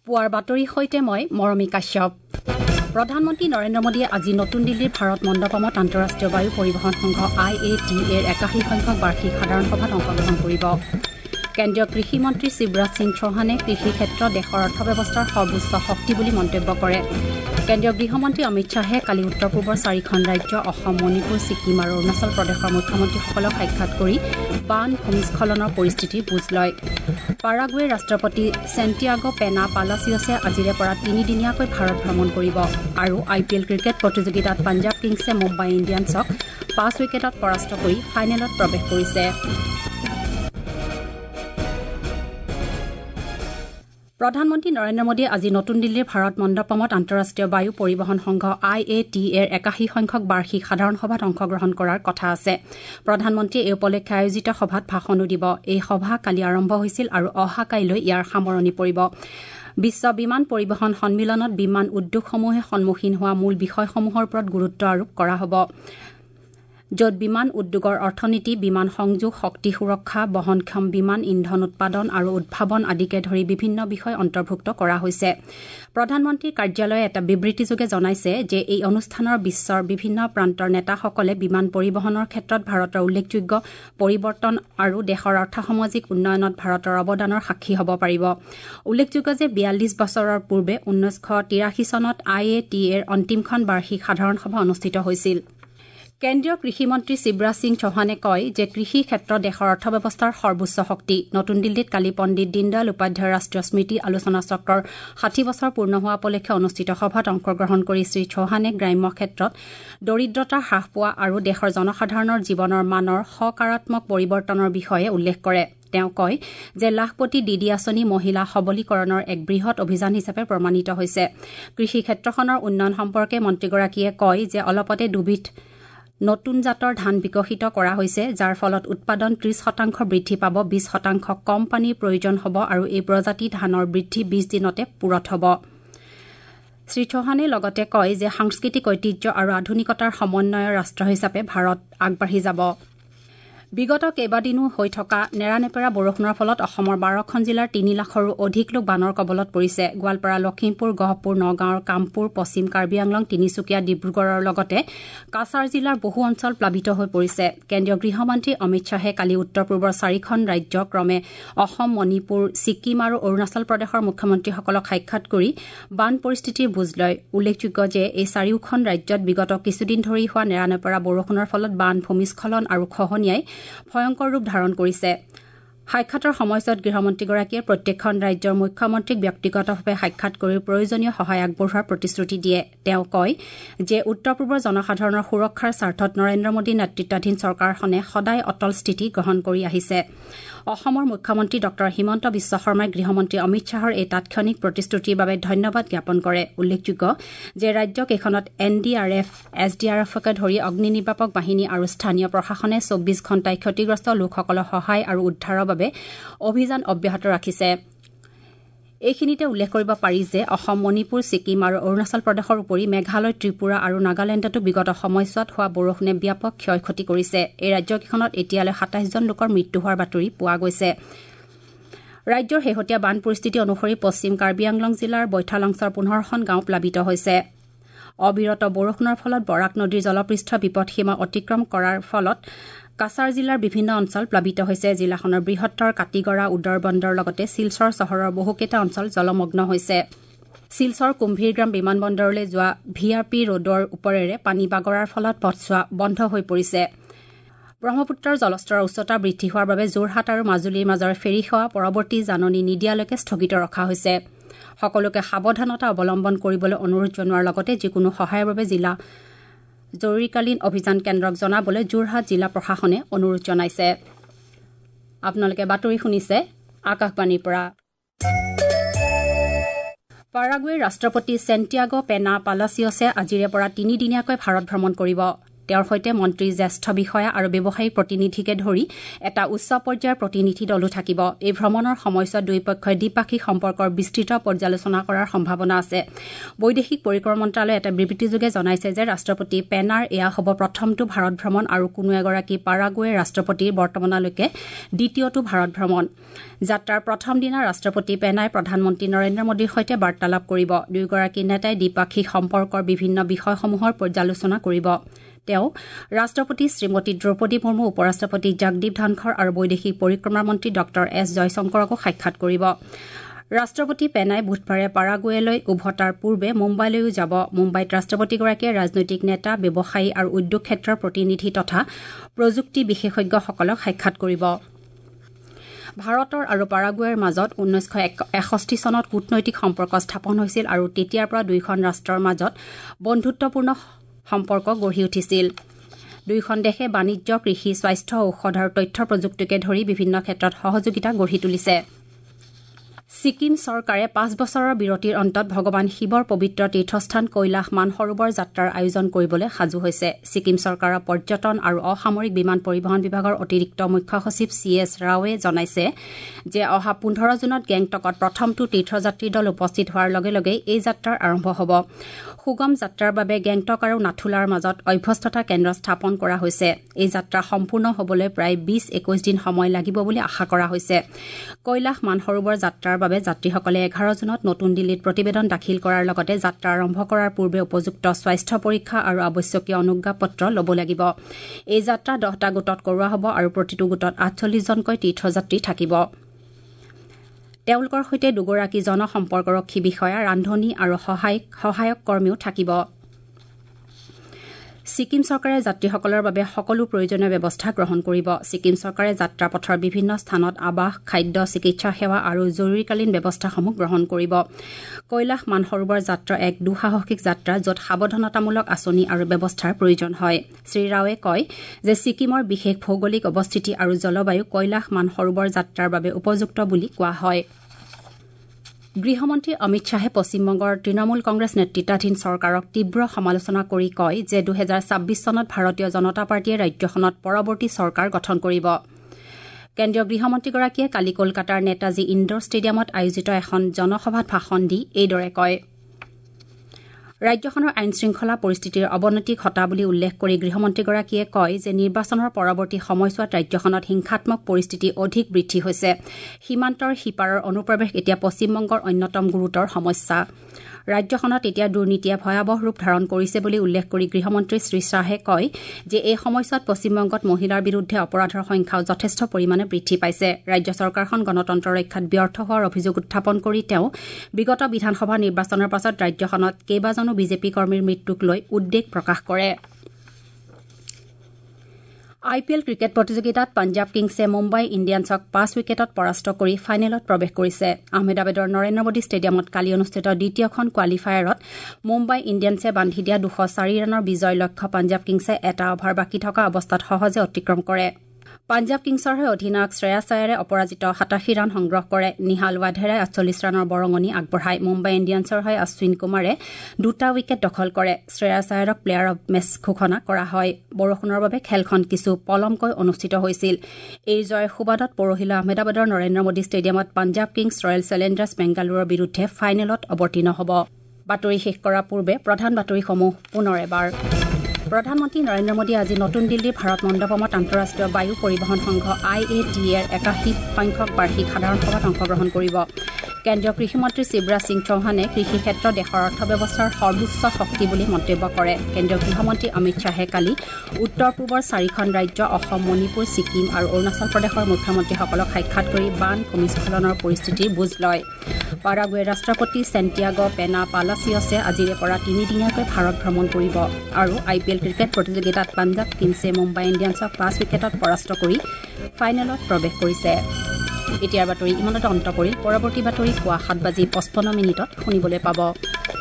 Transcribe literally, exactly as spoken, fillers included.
পুৱাৰ বাতৰিৰ সৈতে মই মৰমী কাশ্যপ। প্ৰধানমন্ত্ৰী নৰেন্দ্ৰ মোদীয়ে আজি নতুন দিল্লীৰ ভাৰত মণ্ডপমত আন্তঃৰাষ্ট্ৰীয় বায়ু পৰিবহণ সংঘ আই এ টি এৰ একাশী সংখ্যক বাৰ্ষিক সাধাৰণ সভাত অংশগ্ৰহণ কৰিব। কেন্দ্ৰীয় কৃষি মন্ত্ৰী শিৱৰাজ সিং চৌহানে কৃষি ক্ষেত্ৰত দেশৰ অৰ্থব্যৱস্থাৰ সৰ্বোচ্চ শক্তি বুলি মন্তব্য কৰে। কেন্দ্ৰীয় গৃহমন্ত্ৰী অমিত শ্বাহে কালি উত্তৰ পূবৰ চাৰিখন ৰাজ্য অসম, মণিপুৰ, ছিকিম আৰু অৰুণাচল প্ৰদেশৰ মুখ্যমন্ত্ৰীসকলক সাক্ষাৎ কৰি বান ভূমিস্খলনৰ পৰিস্থিতিৰ বুজ লয়। পাৰাগুৱেৰ ৰাষ্ট্ৰপতি ছেণ্টিয়াগো পেনা পালাচিঅছে আজিৰে পৰা তিনিদিনীয়াকৈ ভাৰত ভ্ৰমণ কৰিব আৰু আই পি এল ক্ৰিকেট প্ৰতিযোগিতাত পাঞ্জাৱ কিংছে মুম্বাই ইণ্ডিয়ানছক পাঁচ উইকেটত পৰাস্ত কৰি ফাইনেলত প্ৰৱেশ কৰিছে। প্ৰধানমন্ত্ৰী নৰেন্দ্ৰ মোদীয়ে আজি নতুন দিল্লীৰ ভাৰত মণ্ডপমত আন্তঃৰাষ্ট্ৰীয় বায়ু পৰিবহণ সংঘ আই এ টি এৰ একাশী সংখ্যক বাৰ্ষিক সাধাৰণ সভাত অংশগ্ৰহণ কৰাৰ কথা আছে। প্ৰধানমন্ত্ৰীয়ে এই উপলক্ষে আয়োজিত সভাত ভাষণো দিব। এই সভা কালি আৰম্ভ হৈছিল আৰু অহা কাইলৈ ইয়াৰ সামৰণি পৰিব। বিশ্ব বিমান পৰিবহণ সন্মিলনত বিমান উদ্যোগসমূহে সন্মুখীন হোৱা মূল বিষয়সমূহৰ ওপৰত গুৰুত্ব আৰোপ কৰা হ'ব, য'ত বিমান উদ্যোগৰ অৰ্থনীতি, বিমান সংযোগ, শক্তি সুৰক্ষা, বহনক্ষম বিমান ইন্ধন উৎপাদন আৰু উদ্ভাৱন আদিকে ধৰি বিভিন্ন বিষয় অন্তৰ্ভুক্ত কৰা হৈছে। প্ৰধানমন্ত্ৰীৰ কাৰ্যালয়ে এটা বিবৃতিযোগে জনাইছে যে এই অনুষ্ঠানৰ বিশ্বৰ বিভিন্ন প্ৰান্তৰ নেতাসকলে বিমান পৰিবহণৰ ক্ষেত্ৰত ভাৰতৰ উল্লেখযোগ্য পৰিৱৰ্তন আৰু দেশৰ অৰ্থসামাজিক উন্নয়নত ভাৰতৰ অৱদানৰ সাক্ষী হ'ব পাৰিব। উল্লেখযোগ্য যে বিয়াল্লিছ বছৰৰ পূৰ্বে ঊনৈছশ তিৰাশী চনত আই এ টি এৰ অন্তিমখন বাৰ্ষিক সাধাৰণ সভা অনুষ্ঠিত হৈছিল। কেন্দ্ৰীয় কৃষি মন্ত্ৰী শিৱৰাজ সিং চৌহানে কয় যে কৃষি ক্ষেত্ৰ দেশৰ অৰ্থব্যৱস্থাৰ সৰ্বোচ্চ শক্তি। নতুন দিল্লীত কালি পণ্ডিত দীনদয়াল উপাধ্যায় ৰাষ্ট্ৰীয় স্মৃতি আলোচনা চক্ৰৰ ষাঠি বছৰ পূৰ্ণ হোৱা উপলক্ষে অনুষ্ঠিত সভাত অংশগ্ৰহণ কৰি শ্ৰী চৌহানে গ্ৰাম্য ক্ষেত্ৰত দৰিদ্ৰতা হ্ৰাস পোৱা আৰু দেশৰ জনসাধাৰণৰ জীৱনৰ মানৰ সকাৰাত্মক পৰিৱৰ্তনৰ বিষয়ে উল্লেখ কৰে। তেওঁ কয় যে লাখপতি দিদি আঁচনি মহিলা সবলীকৰণৰ এক বৃহৎ অভিযান হিচাপে প্ৰমাণিত হৈছে। কৃষি ক্ষেত্ৰখনৰ উন্নয়ন সম্পৰ্কে মন্ত্ৰীগৰাকীয়ে কয় যে অলপতে দুবিধ নতুন জাতৰ ধান বিকশিত কৰা হৈছে, যাৰ ফলত উৎপাদন ত্ৰিশ শতাংশ বৃদ্ধি পাব, বিশ শতাংশ কম পানীৰ প্ৰয়োজন হ'ব আৰু এই প্ৰজাতি ধানৰ বৃদ্ধি বিশ দিনতে পূৰঠ হ'ব। শ্ৰী চৌহানে লগতে কয় যে সাংস্কৃতিক ঐতিহ্য আৰু আধুনিকতাৰ সমন্বয়ৰ ৰাষ্ট্ৰ হিচাপে ভাৰত আগবাঢ়ি যাব। বিগত কেইবাদিনো হৈ থকা নেৰানেপেৰা বৰষুণৰ ফলত অসমৰ বাৰখন জিলাৰ তিনি লাখৰো অধিক লোক বানৰ কবলত পৰিছে। গোৱালপাৰা, লখিমপুৰ, গহপুৰ, নগাঁৱৰ কামপুৰ, পশ্চিম কাৰ্বি আংলং, তিনিচুকীয়া, ডিব্ৰুগড়ৰ লগতে কাছাৰ জিলাৰ বহু অঞ্চল প্লাবিত হৈ পৰিছে। কেন্দ্ৰীয় গৃহমন্ত্ৰী অমিত শ্বাহে কালি উত্তৰ পূবৰ চাৰিখন ৰাজ্য ক্ৰমে অসম, মণিপুৰ, ছিকিম আৰু অৰুণাচল প্ৰদেশৰ মুখ্যমন্ত্ৰীসকলক সাক্ষাৎ কৰি বান পৰিস্থিতিৰ বুজ লয়। উল্লেখযোগ্য যে এই চাৰিওখন ৰাজ্যত বিগত কিছুদিন ধৰি হোৱা নেৰানেপেৰা বৰষুণৰ ফলত বান, ভূমিস্খলন আৰু খহনীয়াই ভয়ংকৰ ৰূপ ধাৰণ কৰিছে। সাক্ষাতৰ সময়ছোৱাত গৃহমন্ত্ৰীগৰাকীয়ে প্ৰত্যেকখন ৰাজ্যৰ মুখ্যমন্ত্ৰীক ব্যক্তিগতভাৱে সাক্ষাৎ কৰি প্ৰয়োজনীয় সহায় আগবঢ়োৱাৰ প্ৰতিশ্ৰুতি দিয়ে। তেওঁ কয় যে উত্তৰ পূবৰ জনসাধাৰণৰ সুৰক্ষাৰ স্বাৰ্থত নৰেন্দ্ৰ মোদী নেতৃত্বাধীন চৰকাৰখনে সদায় অটল স্থিতি গ্ৰহণ কৰি আহিছে। অসমৰ মুখ্যমন্ত্ৰী ডঃ হিমন্ত বিশ্ব শৰ্মাই গৃহমন্ত্ৰী অমিত শ্বাহৰ এই তাৎক্ষণিক প্ৰতিশ্ৰুতিৰ বাবে ধন্যবাদ জ্ঞাপন কৰে। উল্লেখযোগ্য যে ৰাজ্যকেইখনত N D R F, S D R এফকে ধৰি অগ্নি নিৰ্বাপক বাহিনী আৰু স্থানীয় প্ৰশাসনে চৌব্বিছ ঘণ্টাই ক্ষতিগ্ৰস্ত লোকসকলৰ সহায় আৰু উদ্ধাৰৰ বাবে অভিযান অব্যাহত ৰাখিছে। এইখিনিতে উল্লেখ কৰিব পাৰি যে অসম, মণিপুৰ, ছিকিম আৰু অৰুণাচল প্ৰদেশৰ উপৰি মেঘালয়, ত্ৰিপুৰা আৰু নাগালেণ্ডতো বিগত সময়ছোৱাত হোৱা বৰষুণে ব্যাপক ক্ষয় ক্ষতি কৰিছে। এই ৰাজ্যকেইখনত এতিয়ালৈ সাতাইছজন লোকৰ মৃত্যু হোৱাৰ বাতৰি পোৱা গৈছে। ৰাজ্যৰ শেহতীয়া বান পৰিস্থিতি অনুসৰি পশ্চিম কাৰ্বি আংলং জিলাৰ বৈঠালাংছৰ পোন্ধৰখন গাঁও প্লাবিত হৈছে। অবিৰত বৰষুণৰ ফলত বৰাক নদীৰ জলপৃষ্ঠ বিপদসীমা অতিক্ৰম কৰাৰ ফলত কাছাৰ জিলাৰ বিভিন্ন অঞ্চল প্লাবিত হৈছে। জিলাখনৰ বৃহত্তৰ কাটিগড়া, উদৰবন্দৰ লগতে শিলচৰ চহৰৰ বহুকেইটা অঞ্চল জলমগ্ন হৈছে। শিলচৰ কুম্ভীৰগ্ৰাম বিমানবন্দৰলৈ যোৱা ভি আৰ পি ৰোডৰ ওপৰেৰে পানী বাগৰাৰ ফলত পথছোৱা বন্ধ হৈ পৰিছে। ব্ৰহ্মপুত্ৰৰ জলস্তৰৰ উচ্চতা বৃদ্ধি হোৱাৰ বাবে যোৰহাট আৰু মাজুলীৰ মাজৰ ফেৰী সেৱা পৰৱৰ্তী জাননী নিদিয়ালৈকে স্থগিত ৰখা হৈছে। সকলোকে সাৱধানতা অৱলম্বন কৰিবলৈ অনুৰোধ জনোৱাৰ লগতে যিকোনো সহায়ৰ বাবে জিলা জৰুৰীকালীন অভিযান কেন্দ্ৰক জনাবলৈ যোৰহাট জিলা প্ৰশাসনে অনুৰোধ জনাইছে। আপোনালোকে বাতৰি শুনিছে আকাশবাণীৰ পৰা। পাৰাগুৱেৰ ৰাষ্ট্ৰপতি ছেণ্টিয়াগো পেনা পালাচিঅছে আজিৰে পৰা তিনিদিনীয়াকৈ ভাৰত ভ্ৰমণ কৰিব। তেওঁৰ সৈতে মন্ত্ৰী জ্যেষ্ঠ বিষয়া আৰু ব্যৱসায়িক প্ৰতিনিধিকে ধৰি এটা উচ্চ পৰ্যায়ৰ প্ৰতিনিধি দলো থাকিব এই ভ্ৰমণৰ সময়ছোৱাত দুয়োপক্ষই দ্বিপাক্ষিক সম্পৰ্কৰ বিস্তৃত পৰ্যালোচনা কৰাৰ সম্ভাৱনা আছে বৈদেশিক পৰিক্ৰমা মন্ত্ৰালয়ে এটা বিবৃতিযোগে জনাইছে যে ৰাষ্ট্ৰপতি পেনাৰ এয়া হ'ব প্ৰথমটো ভাৰত ভ্ৰমণ আৰু কোনো এগৰাকী পাৰাগুৱেৰ ৰাষ্ট্ৰপতিৰ বৰ্তমানলৈকে দ্বিতীয়টো ভাৰত ভ্ৰমণ যাত্ৰাৰ প্ৰথম দিনা ৰাষ্ট্ৰপতি পেনাই প্ৰধানমন্ত্ৰী নৰেন্দ্ৰ মোদীৰ সৈতে বাৰ্তালাপ কৰিব দুয়োগৰাকী নেতাই দ্বিপাক্ষিক সম্পৰ্কৰ বিভিন্ন বিষয়সমূহৰ পৰ্যালোচনা কৰিব তেওঁ ৰাষ্ট্ৰপতি শ্ৰীমতী দ্ৰৌপদী মুৰ্মু উপৰাষ্ট্ৰপতি জগদীপ ধনখৰ আৰু বৈদেশিক পৰিক্ৰমা মন্ত্ৰী ডক্টৰ এছ জয়শংকৰকো সাক্ষাৎ কৰিব ৰাষ্ট্ৰপতি পেনাই বুধবাৰে পাৰাগুৱেলৈ উভতাৰ পূৰ্বে মুম্বাইলৈও যাব মুম্বাইত ৰাষ্ট্ৰপতিগৰাকীয়ে ৰাজনৈতিক নেতা ব্যৱসায়ী আৰু উদ্যোগ ক্ষেত্ৰৰ প্ৰতিনিধি তথা প্ৰযুক্তি বিশেষজ্ঞসকলক সাক্ষাৎ কৰিব ভাৰতৰ আৰু পাৰাগুৱেৰ মাজত ঊনৈছশ এষষ্ঠি চনত কূটনৈতিক সম্পৰ্ক স্থাপন হৈছিল আৰু তেতিয়াৰ পৰা দুয়োখন ৰাষ্ট্ৰৰ মাজত বন্ধুত্বপূৰ্ণ সম্পৰ্ক গঢ়ি উঠিছিল দুয়োখন দেশে বাণিজ্য কৃষি স্বাস্থ্য ঔষধ আৰু তথ্য প্ৰযুক্তিকে ধৰি বিভিন্ন ক্ষেত্ৰত সহযোগিতা গঢ়ি তুলিছে ছিকিম চৰকাৰে পাঁচ বছৰৰ বিৰতিৰ অন্তত ভগৱান শিৱৰ পবিত্ৰ তীৰ্থস্থান কৈলাশ মানসৰোবৰ যাত্ৰাৰ আয়োজন কৰিবলৈ সাজু হৈছে ছিকিম চৰকাৰৰ পৰ্যটন আৰু অসামৰিক বিমান পৰিবহণ বিভাগৰ অতিৰিক্ত মুখ্য সচিব চি এছ ৰাওৱে জনাইছে যে অহা পোন্ধৰ জুনত গেংটকত প্ৰথমটো তীৰ্থযাত্ৰীৰ দল উপস্থিত হোৱাৰ লগে লগে এই যাত্ৰাৰ আৰম্ভ হ'ব সুগম যাত্ৰাৰ বাবে গেংটক আৰু নাথুলাৰ মাজত অভ্যস্ততা কেন্দ্ৰ স্থাপন কৰা হৈছে এই যাত্ৰা সম্পূৰ্ণ হ'বলৈ প্ৰায় বিশ একৈশ দিন সময় লাগিব বুলি আশা কৰা হৈছে কৈলাশ মানসৰোবৰ যাত্ৰাৰ বাবে যাত্ৰীসকলে এঘাৰ জুনত নতুন দিল্লীত প্ৰতিবেদন দাখিল কৰাৰ লগতে যাত্ৰা আৰম্ভ কৰাৰ পূৰ্বে উপযুক্ত স্বাস্থ্য পৰীক্ষা আৰু আৱশ্যকীয় অনুজ্ঞাপত্ৰ ল'ব লাগিব এই যাত্ৰা দহটা গোটত কৰোৱা হ'ব আৰু প্ৰতিটো গোটত আঠচল্লিছ জনকৈ তীৰ্থযাত্ৰী থাকিব তেওঁলোকৰ সৈতে দুগৰাকী জনসম্পৰ্কৰক্ষী বিষয়া ৰান্ধনী আৰু সহায়ক সহায়ক কৰ্মীও থাকিব ছিকিম চৰকাৰে যাত্ৰীসকলৰ বাবে সকলো প্ৰয়োজনীয় ব্যৱস্থা গ্ৰহণ কৰিব ছিকিম চৰকাৰে যাত্ৰাপথৰ বিভিন্ন স্থানত আৱাস খাদ্য চিকিৎসা সেৱা আৰু জৰুৰীকালীন ব্যৱস্থাসমূহ গ্ৰহণ কৰিব কৈলাশ মানসৰোবৰ যাত্ৰা এক দুঃসাহসিক যাত্ৰা য'ত সাৱধানতামূলক আঁচনি আৰু ব্যৱস্থাৰ প্ৰয়োজন হয় শ্ৰীৰাওৱে কয় যে ছিকিমৰ বিশেষ ভৌগোলিক অৱস্থিতি আৰু জলবায়ু কৈলাশ মানসৰোবৰ যাত্ৰাৰ বাবে উপযুক্ত বুলি কোৱা হয় গৃহমন্ত্ৰী অমিত শ্বাহে পশ্চিমবংগৰ তৃণমূল কংগ্ৰেছ নেতৃত্বাধীন চৰকাৰক তীব্ৰ সমালোচনা কৰি কয় যে দুহেজাৰ ছাব্বিছ চনত ভাৰতীয় জনতা পাৰ্টীয়ে ৰাজ্যখনত পৰৱৰ্তী চৰকাৰ গঠন কৰিব কেন্দ্ৰীয় গৃহমন্ত্ৰীগৰাকীয়ে কালি কলকাতাৰ নেতাজী ইণ্ডোৰ ষ্টেডিয়ামত আয়োজিত এখন জনসভাত ভাষণ দি এইদৰে কয় ৰাজ্যখনৰ আইন শৃংখলা পৰিস্থিতিৰ অৱনতি ঘটা বুলি উল্লেখ কৰি গৃহমন্ত্ৰীগৰাকীয়ে কয় যে নিৰ্বাচনৰ পৰৱৰ্তী সময়ছোৱাত ৰাজ্যখনত হিংসাত্মক পৰিস্থিতি অধিক বৃদ্ধি হৈছে সীমান্তৰ সিপাৰৰ অনুপ্ৰৱেশ এতিয়া পশ্চিমবংগৰ অন্যতম গুৰুতৰ সমস্যা ৰাজ্যখনত এতিয়া দুৰ্নীতিয়ে ভয়াৱহ ৰূপ ধাৰণ কৰিছে বুলি উল্লেখ কৰি গৃহমন্ত্ৰী শ্ৰীশ্বাহে কয় যে এই সময়ছোৱাত পশ্চিমবংগত মহিলাৰ বিৰুদ্ধে অপৰাধৰ সংখ্যাও যথেষ্ট পৰিমাণে বৃদ্ধি পাইছে ৰাজ্য চৰকাৰখন গণতন্ত্ৰ ৰক্ষাত ব্যৰ্থ হোৱাৰ অভিযোগ উত্থাপন কৰি তেওঁ বিগত বিধানসভা নিৰ্বাচনৰ পাছত ৰাজ্যখনত কেইবাজনো বিজেপি কৰ্মীৰ মৃত্যুক লৈ উদ্বেগ প্ৰকাশ কৰে আই পি এল ক্ৰিকেট প্ৰতিযোগিতাত পঞ্জাৱ কিংছে মুম্বাই ইণ্ডিয়ানছক পাঁচ উইকেটত পৰাস্ত কৰি ফাইনেলত প্ৰৱেশ কৰিছে আহমেদাবাদৰ নৰেন্দ্ৰ মোদী ষ্টেডিয়ামত কালি অনুষ্ঠিত দ্বিতীয়খন কোৱালিফায়াৰত মুম্বাই ইণ্ডিয়ানছে বান্ধি দিয়া দুশ চাৰি ৰানৰ বিজয় লক্ষ্য পঞ্জাৱ কিংছে এটা অভাৰ বাকী থকা অৱস্থাত সহজে অতিক্ৰম কৰে পঞ্জাৱ কিংছৰ হৈ অধিনায়ক শ্ৰেয়াছ আয়াৰে অপৰাজিত সাতাশী ৰান সংগ্ৰহ কৰে নিহাল ৱাধেৰাই আঠচল্লিছ ৰানৰ বৰঙণি আগবঢ়ায় মুম্বাই ইণ্ডিয়ানছৰ হৈ অশ্বিন কুমাৰে দুটা উইকেট দখল কৰে শ্ৰেয়াছ আয়াৰক প্লেয়াৰ অব মেচ ঘোষণা কৰা হয় বৰষুণৰ বাবে খেলখন কিছু পলমকৈ অনুষ্ঠিত হৈছিল এই জয়ৰ সুবাদত পৰহিলৈ আহমেদাবাদৰ নৰেন্দ্ৰ মোদী ষ্টেডিয়ামত পঞ্জাৱ কিংছ ৰয়েল চেলেঞ্জাৰ্ছ বেংগালুৰুৰ বিৰুদ্ধে ফাইনেলত অৱতীৰ্ণ হ'ব বাতৰি শেষ কৰাৰ পূৰ্বে প্ৰধান বাতৰিসমূহ পুনৰ এবাৰ প্ৰধানমন্ত্ৰী নৰেন্দ্ৰ মোদী আজি নতুন দিল্লীৰ ভাৰত মণ্ডপমত আন্তঃৰাষ্ট্ৰীয় বায়ু পৰিবহণ সংঘ আই এ টি এৰ একাশী সংখ্যক বাৰ্ষিক সাধাৰণ সভাত অংশগ্ৰহণ কৰিব কেন্দ্ৰীয় কৃষিমন্ত্ৰী শিৱৰাজ সিং চৌহানে কৃষি ক্ষেত্ৰ দেশৰ অৰ্থব্যৱস্থাৰ সৰ্বোচ্চ শক্তি বুলি মন্তব্য কৰে কেন্দ্ৰীয় গৃহমন্ত্ৰী অমিত শ্বাহে কালি উত্তৰ পূবৰ চাৰিখন ৰাজ্য অসম মণিপুৰ ছিকিম আৰু অৰুণাচল প্ৰদেশৰ মুখ্যমন্ত্ৰীসকলক সাক্ষাৎ কৰি বান ভূমিস্খলনৰ পৰিস্থিতিৰ বুজ লয় পাৰাগুৱেৰ ৰাষ্ট্ৰপতি চেণ্টিয়াগো পেনা পালাচিয়ছে আজিৰে পৰা তিনিদিনীয়াকৈ ভাৰত ভ্ৰমণ কৰিব আৰু আই পি এল ক্ৰিকেট প্ৰতিযোগিতাত পঞ্জাৱ কিংছে মুম্বাই ইণ্ডিয়ানছক পাঁচ উইকেটত পৰাস্ত কৰি ফাইনেলত প্ৰৱেশ কৰিছে এতিয়াৰ বাতৰি ইমানতে অন্ত পৰিল পৰৱৰ্তী বাতৰি পুৱা সাত বাজি পঁচপন্ন মিনিটত শুনিবলৈ পাব